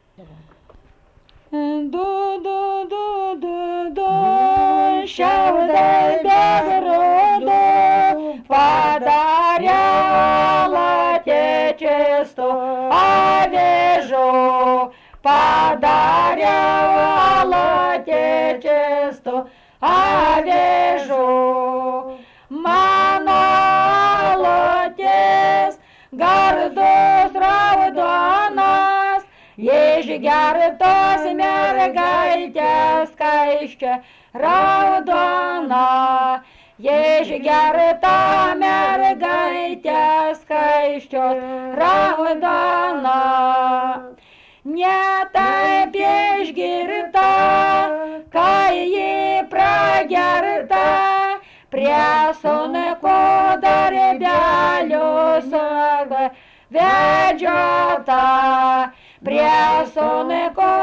Du, šiaudai be grūdų, padarėla tėčisto avižų, padarėla tėčisto avižų. Mano lotės gardus raudonas, išgertos mergaitės skaisčia raudona, išgerta mergaitė skaisčios raudona. Ne taip išgirta, kai ji pragerta, prie sunko darbelio save vedžiota, prie sunko